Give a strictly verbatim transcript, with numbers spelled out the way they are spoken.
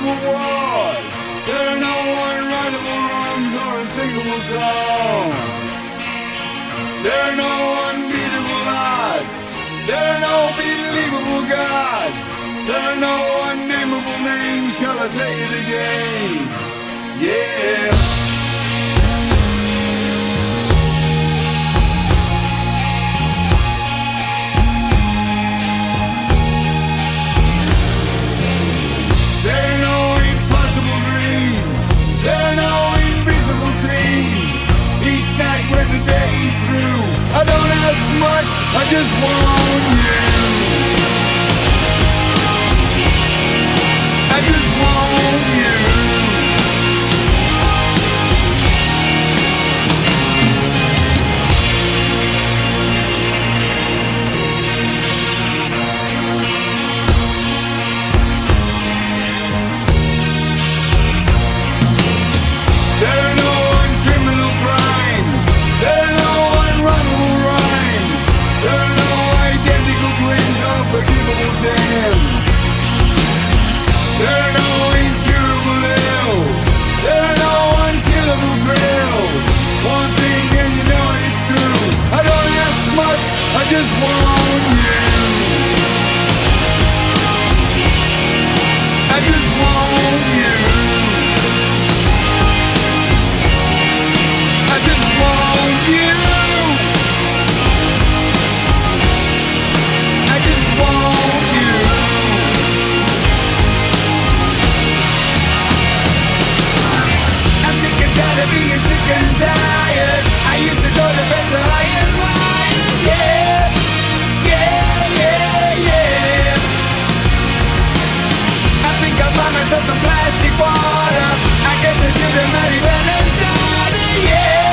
unbeatable wars. There are no unwritable wrongs or unsingable songs. There are no unbeatable odds. There are no believable gods. There are no unnameable names. Shall I say it again? Yeah. I don't ask much, I just want you. I just want you. There are no uncriminal crimes. There are no unrunnable rhymes. There are no identical twins or forgivable sins. There are no incurable ills. There are no unkillable thrills. One thing and you know it's true. I don't ask much, I just want you. I just want you. I just want you. I just want you. I'm sick and tired of being sick and tired. I used to go to bed so high and wired. Yeah, yeah, yeah, yeah. I think I'll buy myself some plastic water. I guess I should have married when I started. Yeah.